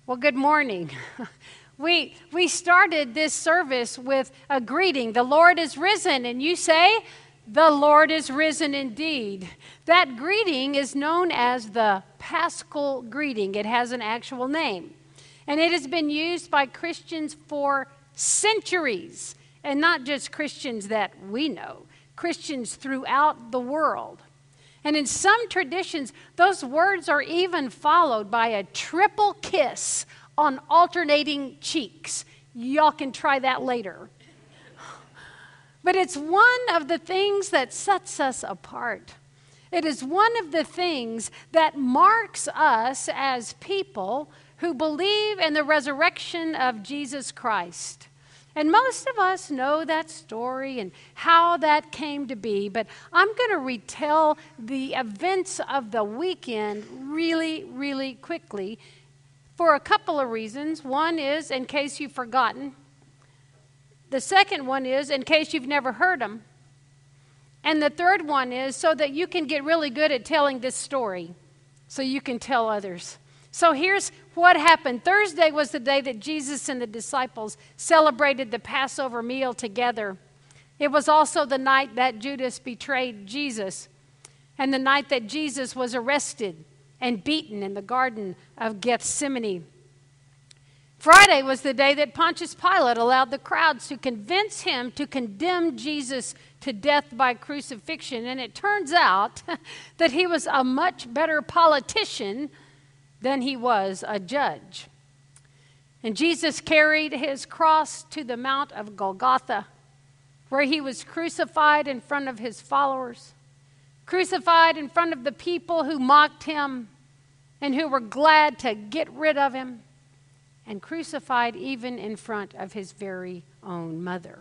Well, good morning. We started this service with a greeting. The Lord is risen. And you say, the Lord is risen indeed. That greeting is known as the Paschal greeting. It has an actual name. And it has been used by Christians for centuries. And not just Christians that we know, Christians throughout the world. And in some traditions, those words are even followed by a triple kiss on alternating cheeks. Y'all can try that later. But it's one of the things that sets us apart. It is one of the things that marks us as people who believe in the resurrection of Jesus Christ. And most of us know that story and how that came to be, but I'm going to retell the events of the weekend really, really quickly for a couple of reasons. One is in case you've forgotten. The second one is in case you've never heard them. And the third one is so that you can get really good at telling this story so you can tell others. So here's what happened. Thursday was the day that Jesus and the disciples celebrated the Passover meal together. It was also the night that Judas betrayed Jesus and the night that Jesus was arrested and beaten in the Garden of Gethsemane. Friday was the day that Pontius Pilate allowed the crowds to convince him to condemn Jesus to death by crucifixion. And it turns out that he was a much better politician than he was a judge. And Jesus carried his cross to the Mount of Golgotha, where he was crucified in front of his followers, crucified in front of the people who mocked him and who were glad to get rid of him, and crucified even in front of his very own mother.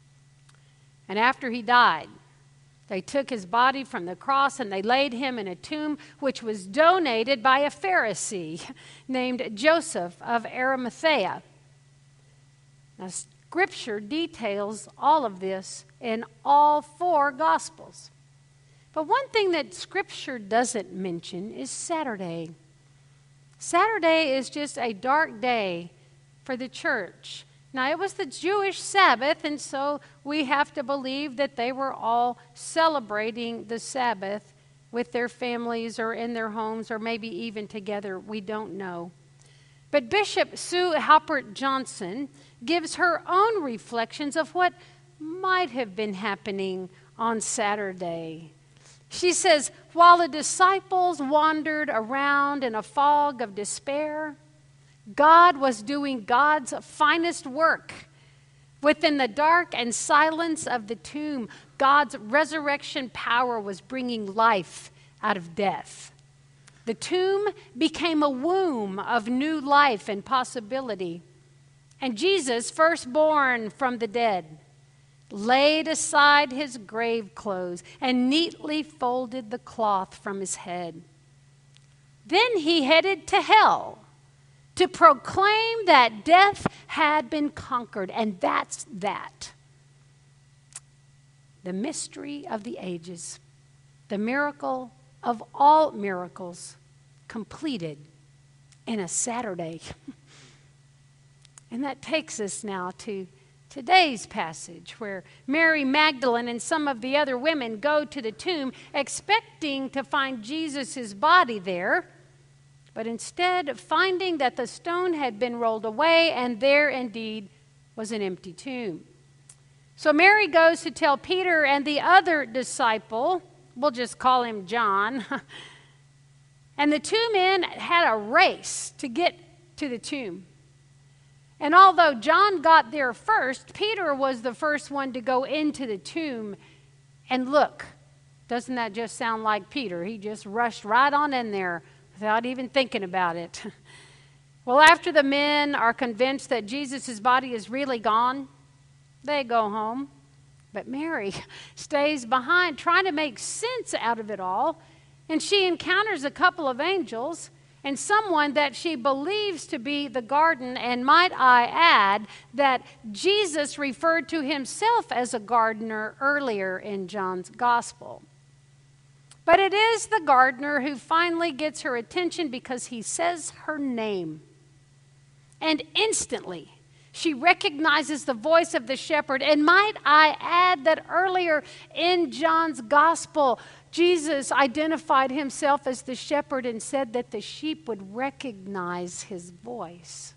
And after he died, they took his body from the cross and they laid him in a tomb which was donated by a Pharisee named Joseph of Arimathea. Now, Scripture details all of this in all four Gospels. But one thing that Scripture doesn't mention is Saturday. Saturday is just a dark day for the church. Now, it was the Jewish Sabbath, and so we have to believe that they were all celebrating the Sabbath with their families or in their homes or maybe even together. We don't know. But Bishop Sue Halpert Johnson gives her own reflections of what might have been happening on Saturday. She says, while the disciples wandered around in a fog of despair, God was doing God's finest work. Within the dark and silence of the tomb, God's resurrection power was bringing life out of death. The tomb became a womb of new life and possibility. And Jesus, firstborn from the dead, laid aside his grave clothes and neatly folded the cloth from his head. Then he headed to hell to proclaim that death had been conquered, and that's that. The mystery of the ages, the miracle of all miracles, completed in a Saturday. And that takes us now to today's passage, where Mary Magdalene and some of the other women go to the tomb expecting to find Jesus' body there, but instead finding that the stone had been rolled away and there indeed was an empty tomb. So Mary goes to tell Peter and the other disciple, we'll just call him John, and the two men had a race to get to the tomb. And although John got there first, Peter was the first one to go into the tomb. And look, doesn't that just sound like Peter? He just rushed right on in there without even thinking about it. Well, after the men are convinced that Jesus' body is really gone, they go home. But Mary stays behind trying to make sense out of it all. And she encounters a couple of angels and someone that she believes to be the garden. And might I add that Jesus referred to himself as a gardener earlier in John's gospel. But it is the gardener who finally gets her attention because he says her name. And instantly, she recognizes the voice of the shepherd. And might I add that earlier in John's gospel, Jesus identified himself as the shepherd and said that the sheep would recognize his voice.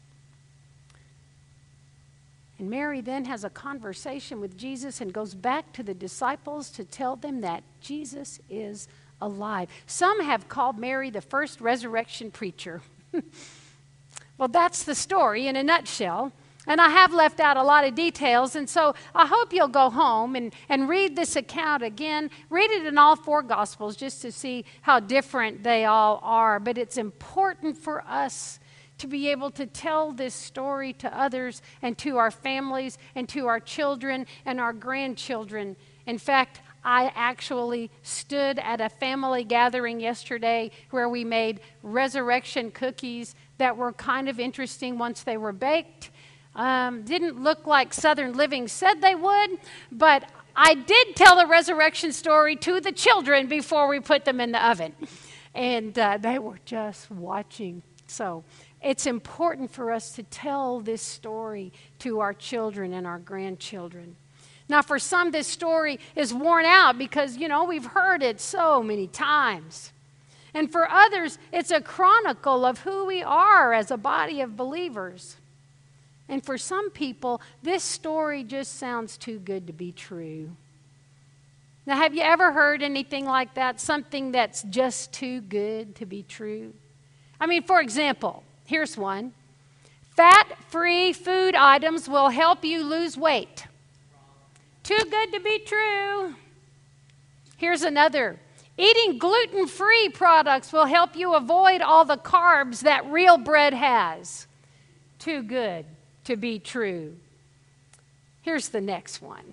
And Mary then has a conversation with Jesus and goes back to the disciples to tell them that Jesus is alive. Some have called Mary the first resurrection preacher. Well, that's the story in a nutshell. And I have left out a lot of details, and so I hope you'll go home and read this account again. Read it in all 4 Gospels just to see how different they all are. But it's important for us to be able to tell this story to others and to our families and to our children and our grandchildren. In fact, I actually stood at a family gathering yesterday where we made resurrection cookies that were kind of interesting once they were baked. Didn't look like Southern Living said they would, but I did tell the resurrection story to the children before we put them in the oven. And they were just watching. So it's important for us to tell this story to our children and our grandchildren. Now, for some, this story is worn out because, we've heard it so many times. And for others, it's a chronicle of who we are as a body of believers. And for some people, this story just sounds too good to be true. Now, have you ever heard anything like that? Something that's just too good to be true? I mean, for example, here's one. Fat-free food items will help you lose weight. Too good to be true. Here's another. Eating gluten-free products will help you avoid all the carbs that real bread has. Too good to be true. Here's the next one.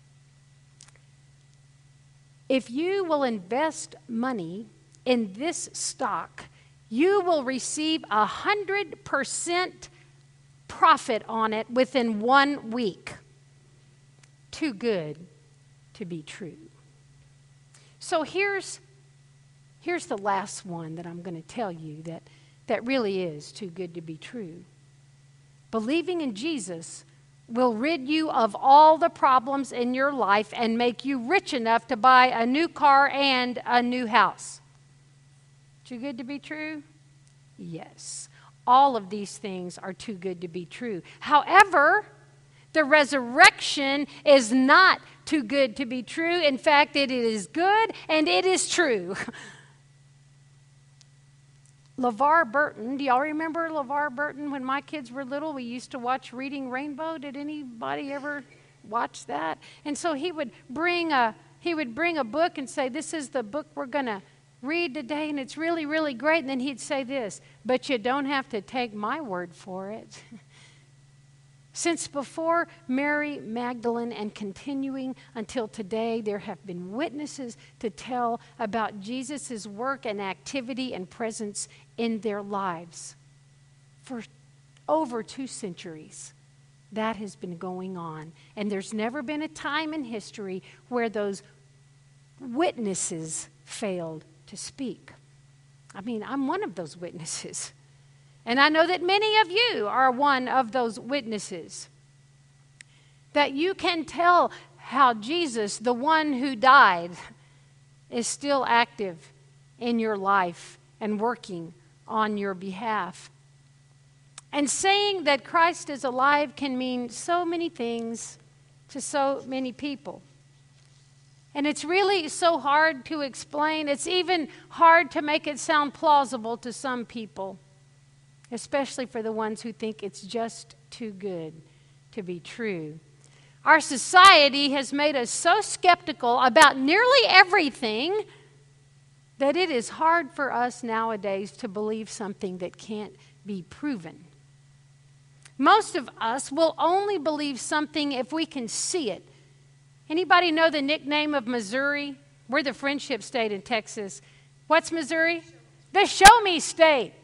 If you will invest money in this stock, you will receive 100% profit on it within 1 week. Too good to be true. So here's the last one that I'm going to tell you that really is too good to be true. Believing in Jesus will rid you of all the problems in your life and make you rich enough to buy a new car and a new house. Too good to be true? Yes. All of these things are too good to be true. However, the resurrection is not too good to be true. In fact, it is good and it is true. LeVar Burton, do y'all remember LeVar Burton? When my kids were little, we used to watch Reading Rainbow. Did anybody ever watch that? And so he would bring a book and say, this is the book we're going to read today, and it's really, really great. And then he'd say this, but you don't have to take my word for it. Since before Mary Magdalene and continuing until today, there have been witnesses to tell about Jesus' work and activity and presence in their lives. For over 2 centuries, that has been going on. And there's never been a time in history where those witnesses failed to speak. I mean, I'm one of those witnesses. And I know that many of you are one of those witnesses. That you can tell how Jesus, the one who died, is still active in your life and working on your behalf. And saying that Christ is alive can mean so many things to so many people. And it's really so hard to explain. It's even hard to make it sound plausible to some people, especially for the ones who think it's just too good to be true. Our society has made us so skeptical about nearly everything that it is hard for us nowadays to believe something that can't be proven. Most of us will only believe something if we can see it. Anybody know the nickname of Missouri? We're the Friendship State in Texas. What's Missouri? The Show Me State.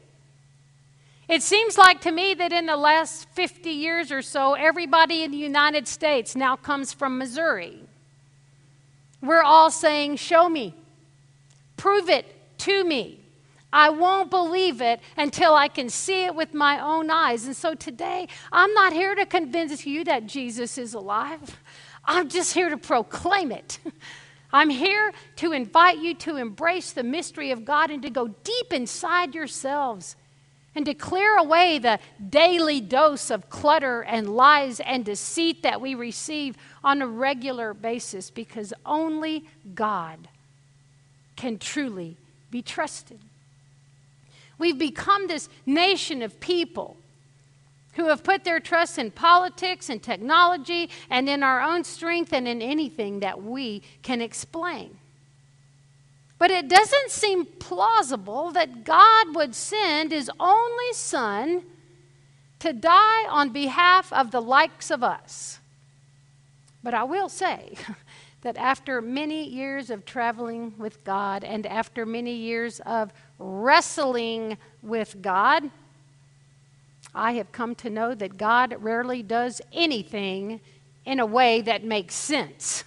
It seems like to me that in the last 50 years or so, everybody in the United States now comes from Missouri. We're all saying, show me. Prove it to me. I won't believe it until I can see it with my own eyes. And so today, I'm not here to convince you that Jesus is alive. I'm just here to proclaim it. I'm here to invite you to embrace the mystery of God and to go deep inside yourselves and to clear away the daily dose of clutter and lies and deceit that we receive on a regular basis, because only God can truly be trusted. We've become this nation of people who have put their trust in politics and technology and in our own strength and in anything that we can explain. But it doesn't seem plausible that God would send His only Son to die on behalf of the likes of us. But I will say that after many years of traveling with God and after many years of wrestling with God, I have come to know that God rarely does anything in a way that makes sense.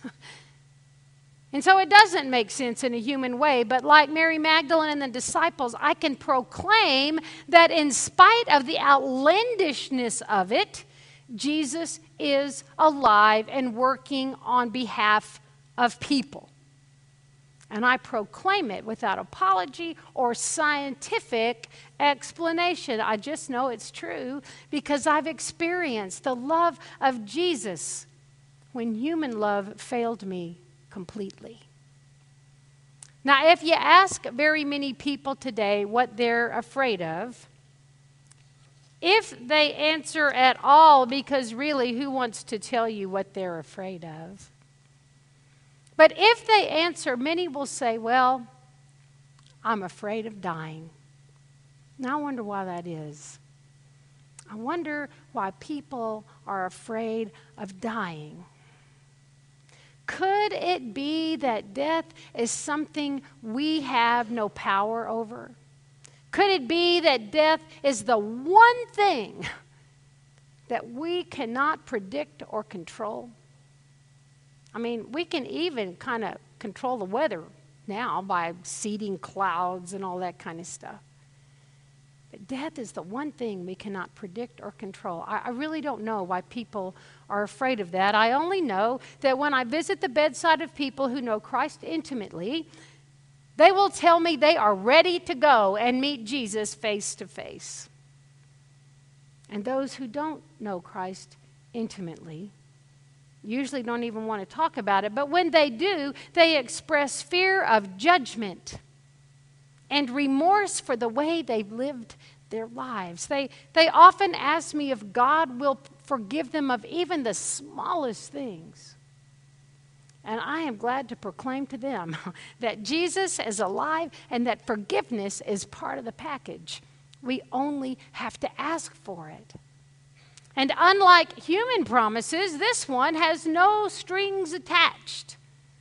And so it doesn't make sense in a human way, but like Mary Magdalene and the disciples, I can proclaim that in spite of the outlandishness of it, Jesus is alive and working on behalf of people. And I proclaim it without apology or scientific explanation. I just know it's true because I've experienced the love of Jesus when human love failed me completely. Now, if you ask very many people today what they're afraid of, if they answer at all, because really, who wants to tell you what they're afraid of? But if they answer, many will say, well, I'm afraid of dying. Now I wonder why that is. I wonder why people are afraid of dying. Could it be that death is something we have no power over? Could it be that death is the one thing that we cannot predict or control? I mean, we can even kind of control the weather now by seeding clouds and all that kind of stuff. But death is the one thing we cannot predict or control. I really don't know why people are afraid of that. I only know that when I visit the bedside of people who know Christ intimately, they will tell me they are ready to go and meet Jesus face to face. And those who don't know Christ intimately usually don't even want to talk about it. But when they do, they express fear of judgment and remorse for the way they've lived their lives. They often ask me if God will forgive them of even the smallest things. And I am glad to proclaim to them that Jesus is alive and that forgiveness is part of the package. We only have to ask for it. And unlike human promises, this one has no strings attached.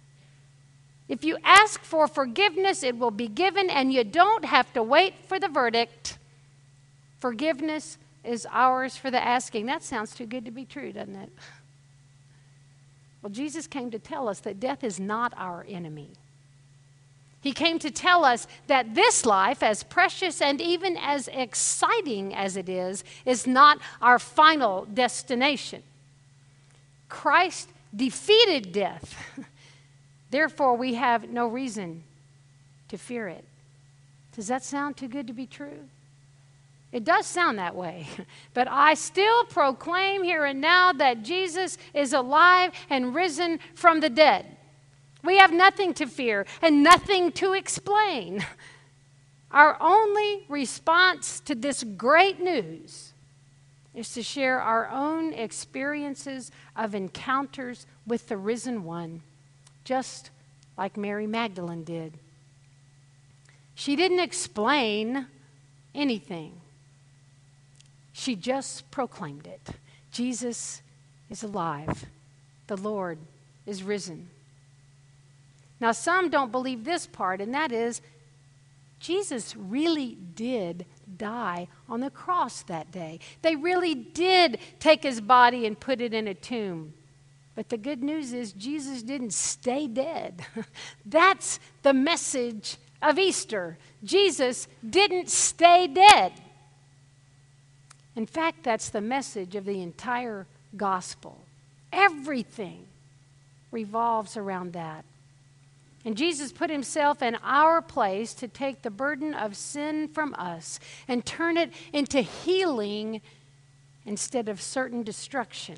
If you ask for forgiveness, it will be given, and you don't have to wait for the verdict. Forgiveness is ours for the asking. That sounds too good to be true, doesn't it? Well, Jesus came to tell us that death is not our enemy. He came to tell us that this life, as precious and even as exciting as it is not our final destination. Christ defeated death. Therefore, we have no reason to fear it. Does that sound too good to be true? It does sound that way. But I still proclaim here and now that Jesus is alive and risen from the dead. We have nothing to fear and nothing to explain. Our only response to this great news is to share our own experiences of encounters with the risen one, just like Mary Magdalene did. She didn't explain anything. She just proclaimed it. Jesus is alive. The Lord is risen. Now, some don't believe this part, and that is, Jesus really did die on the cross that day. They really did take his body and put it in a tomb. But the good news is Jesus didn't stay dead. That's the message of Easter. Jesus didn't stay dead. In fact, that's the message of the entire gospel. Everything revolves around that. And Jesus put himself in our place to take the burden of sin from us and turn it into healing instead of certain destruction.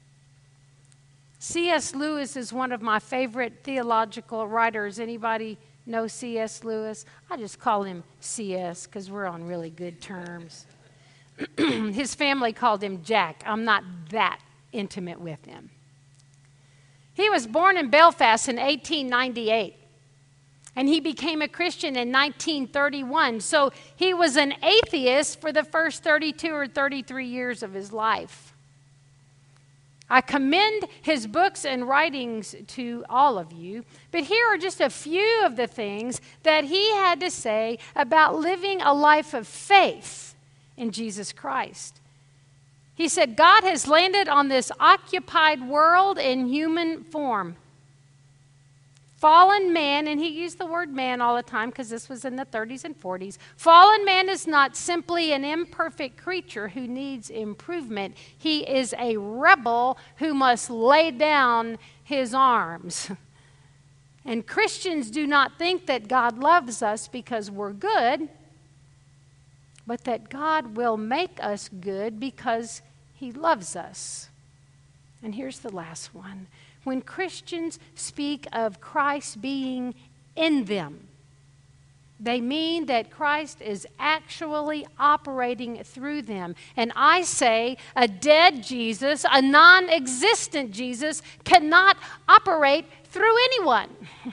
C.S. Lewis is one of my favorite theological writers. Anybody know C.S. Lewis? I just call him C.S. because we're on really good terms. His family called him Jack. I'm not that intimate with him. He was born in Belfast in 1898, and he became a Christian in 1931. So he was an atheist for the first 32 or 33 years of his life. I commend his books and writings to all of you, but here are just a few of the things that he had to say about living a life of faith in Jesus Christ. He said, God has landed on this occupied world in human form. Fallen man, and he used the word man all the time because this was in the 30s and 40s. Fallen man is not simply an imperfect creature who needs improvement. He is a rebel who must lay down his arms. And Christians do not think that God loves us because we're good, but that God will make us good because he loves us. And here's the last one. When Christians speak of Christ being in them, they mean that Christ is actually operating through them. And I say a dead Jesus, a non-existent Jesus, cannot operate through anyone.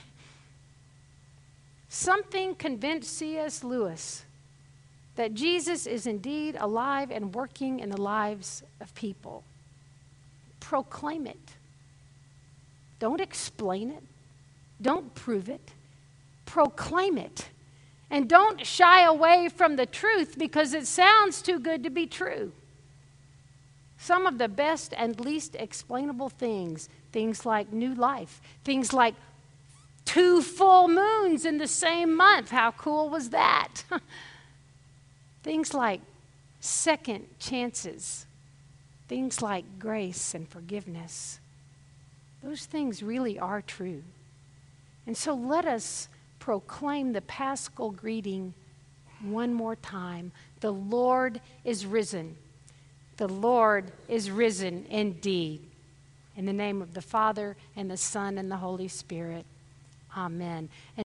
Something convinced C.S. Lewis that Jesus is indeed alive and working in the lives of people. Proclaim it. Don't explain it. Don't prove it. Proclaim it. And don't shy away from the truth because it sounds too good to be true. Some of the best and least explainable things like new life, things like 2 full moons in the same month. How cool was that? Things like second chances, things like grace and forgiveness. Those things really are true. And so let us proclaim the Paschal greeting one more time. The Lord is risen. The Lord is risen indeed. In the name of the Father, and the Son, and the Holy Spirit. Amen.